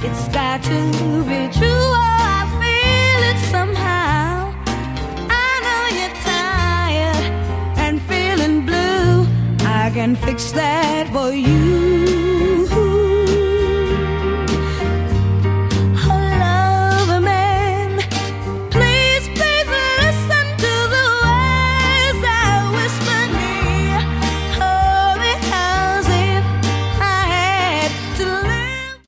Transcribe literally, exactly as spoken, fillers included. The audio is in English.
It's got to be true. Oh, I feel it somehow. I know you're tired and feeling blue. I can fix that for you.